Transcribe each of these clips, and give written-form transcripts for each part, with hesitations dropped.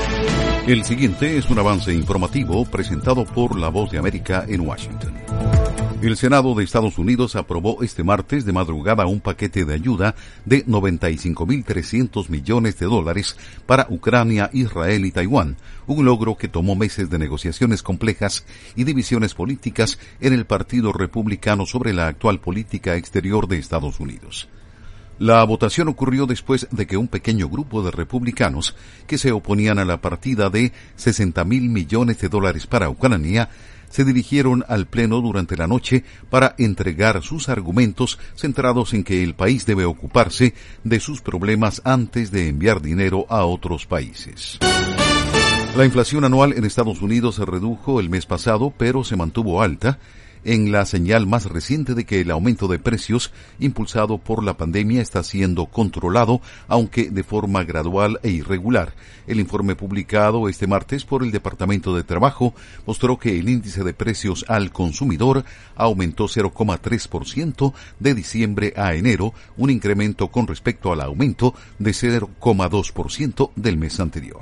El siguiente es un avance informativo presentado por La Voz de América en Washington. El Senado de Estados Unidos aprobó este martes de madrugada un paquete de ayuda de $95.300 millones para Ucrania, Israel y Taiwán, un logro que tomó meses de negociaciones complejas y divisiones políticas en el Partido Republicano sobre la actual política exterior de Estados Unidos. La votación ocurrió después de que un pequeño grupo de republicanos que se oponían a la partida de $60.000 millones para Ucrania se dirigieron al Pleno durante la noche para entregar sus argumentos centrados en que el país debe ocuparse de sus problemas antes de enviar dinero a otros países. La inflación anual en Estados Unidos se redujo el mes pasado, pero se mantuvo alta, en la señal más reciente de que el aumento de precios impulsado por la pandemia está siendo controlado, aunque de forma gradual e irregular. El informe publicado este martes por el Departamento de Trabajo mostró que el índice de precios al consumidor aumentó 0,3% de diciembre a enero, un incremento con respecto al aumento de 0,2% del mes anterior.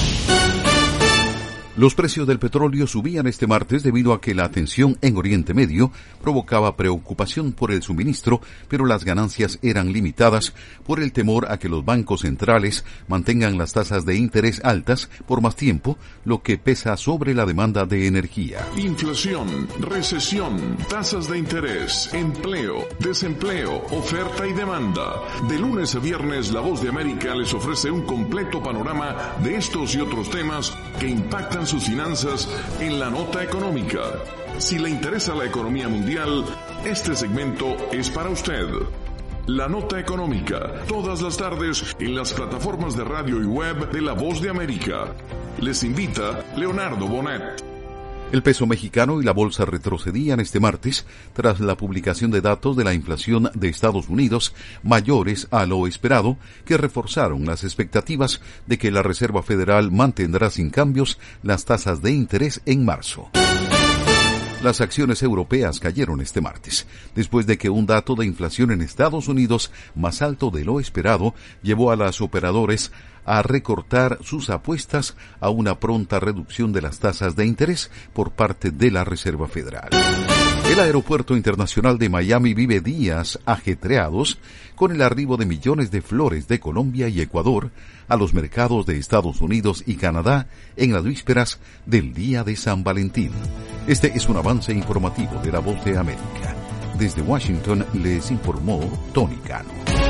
Los precios del petróleo subían este martes debido a que la tensión en Oriente Medio provocaba preocupación por el suministro, pero las ganancias eran limitadas por el temor a que los bancos centrales mantengan las tasas de interés altas por más tiempo, lo que pesa sobre la demanda de energía. Inflación, recesión, tasas de interés, empleo, desempleo, oferta y demanda. De lunes a viernes, La Voz de América les ofrece un completo panorama de estos y otros temas que impactan sus finanzas en la nota económica. Si le interesa la economía mundial, este segmento es para usted. La nota económica, todas las tardes en las plataformas de radio y web de La Voz de América. Les invita Leonardo Bonet. El peso mexicano y la bolsa retrocedían este martes tras la publicación de datos de la inflación de Estados Unidos mayores a lo esperado, que reforzaron las expectativas de que la Reserva Federal mantendrá sin cambios las tasas de interés en marzo. Las acciones europeas cayeron este martes, después de que un dato de inflación en Estados Unidos más alto de lo esperado llevó a los operadores a recortar sus apuestas a una pronta reducción de las tasas de interés por parte de la Reserva Federal. El aeropuerto internacional de Miami vive días ajetreados con el arribo de millones de flores de Colombia y Ecuador a los mercados de Estados Unidos y Canadá en las vísperas del Día de San Valentín. Este es un avance informativo de La Voz de América. Desde Washington les informó Tony Cano.